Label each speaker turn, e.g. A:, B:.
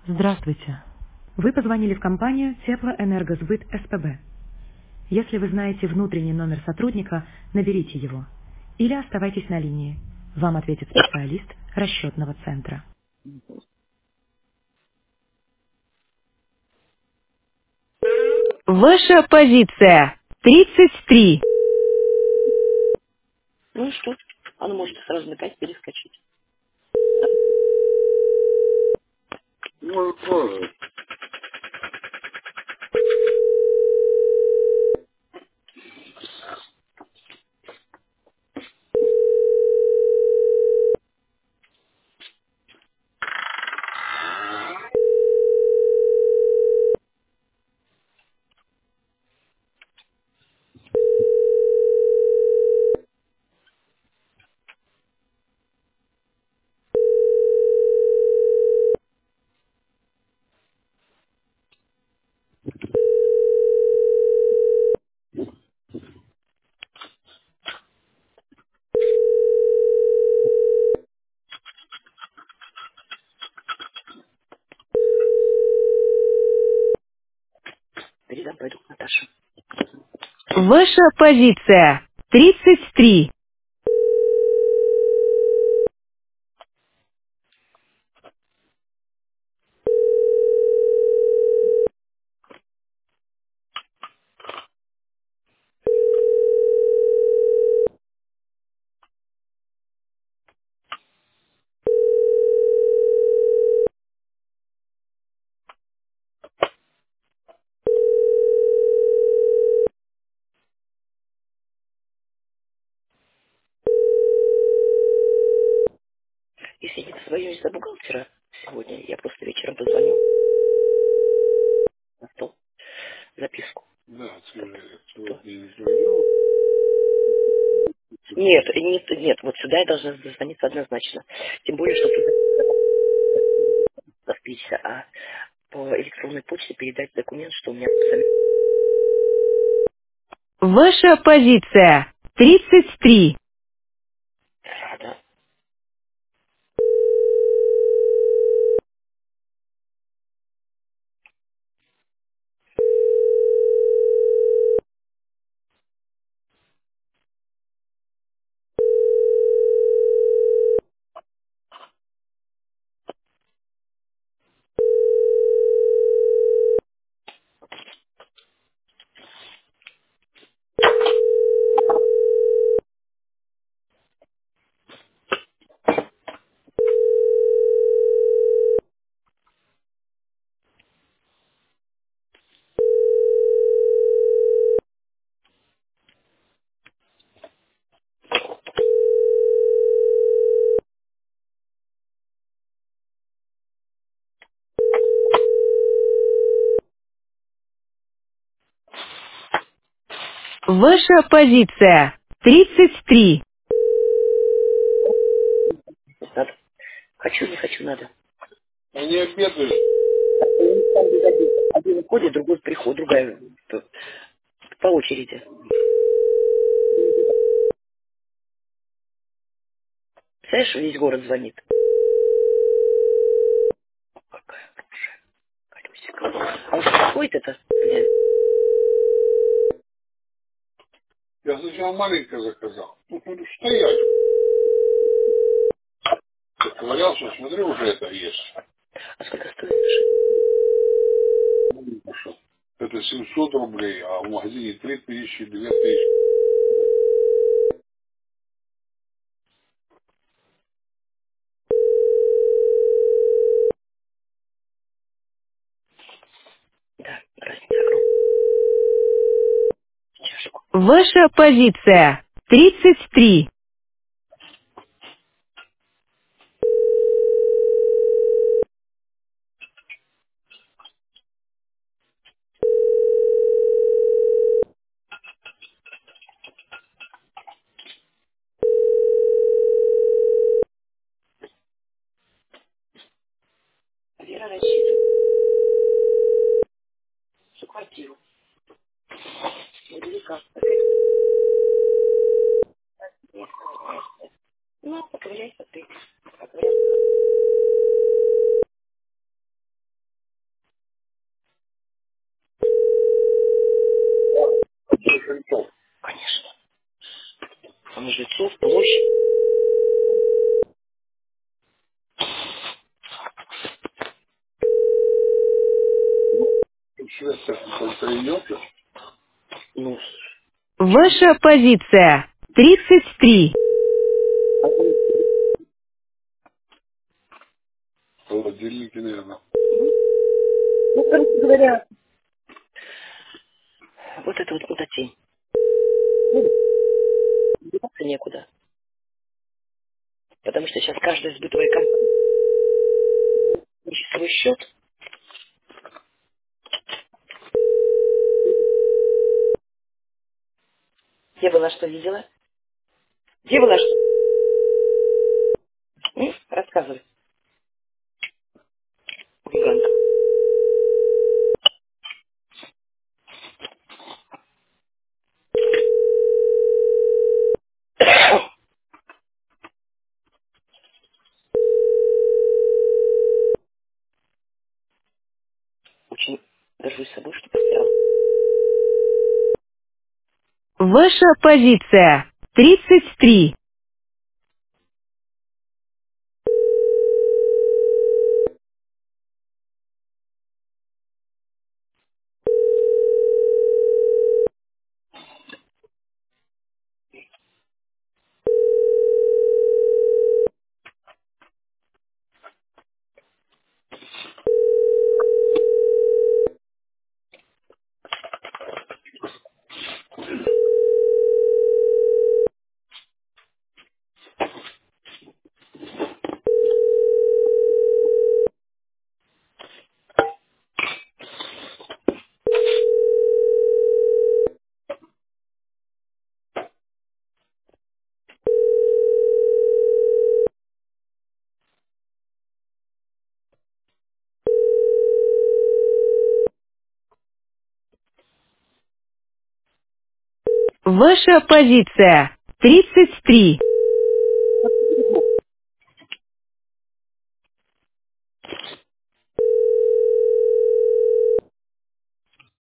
A: Здравствуйте. Вы позвонили в компанию Теплоэнергосбыт СПБ. Если вы знаете внутренний номер сотрудника, наберите его. Или оставайтесь на линии. Вам ответит специалист расчетного центра. Ваша позиция 33.
B: Ну и что? Оно может сразу на 5 перескочить.
C: Может, тоже.
B: Передам, пойду к Наташе.
A: Ваша позиция 33.
B: Если не дозвонюсь до бухгалтера сегодня, я просто вечером позвоню на стол записку.
C: Да, скажи,
B: Что?
C: сегодня не звонил.
B: Нет, вот сюда я должна дозвониться однозначно. Тем более, что туда расписаться, а по электронной почте передать документ, что у меня
A: Ваша позиция 33.
B: да.
A: Ваша позиция 33.
B: Надо. Хочу, не хочу, надо.
C: Они обедают.
B: Там без обеда. Один уходит, другой приходит, другая по очереди. Представляешь, весь город звонит. Какая колесико. А вот приходит это, блин,
C: Я сначала маленько заказал. Ну, говорю, стоять. Ковырялся, смотрю, уже это есть.
B: а сколько стоит?
C: Пошел. Это 700 рублей, а в магазине 3000, 2000.
B: Да, разница огромная. Чашку.
A: Ваша позиция 33.
B: Вера рассчитывает всю квартиру. Велика. Ну, поковыряйся ты. Поковыряйся.
C: жильцов.
B: Конечно. Там жильцов, площадь.
C: Швеция только идет.
B: Ну,
A: Ваша позиция 33.
C: Холодильники, наверное.
B: ну, короче говоря, вот это вот куда тень. Деваться некуда. Потому что сейчас каждая сбытовая компания ищет свой счет. Где была что видела? Где была что? Рассказывай. Гигант. Очень горжусь собой, что потерял.
A: Ваша позиция 33. Ваша позиция 33.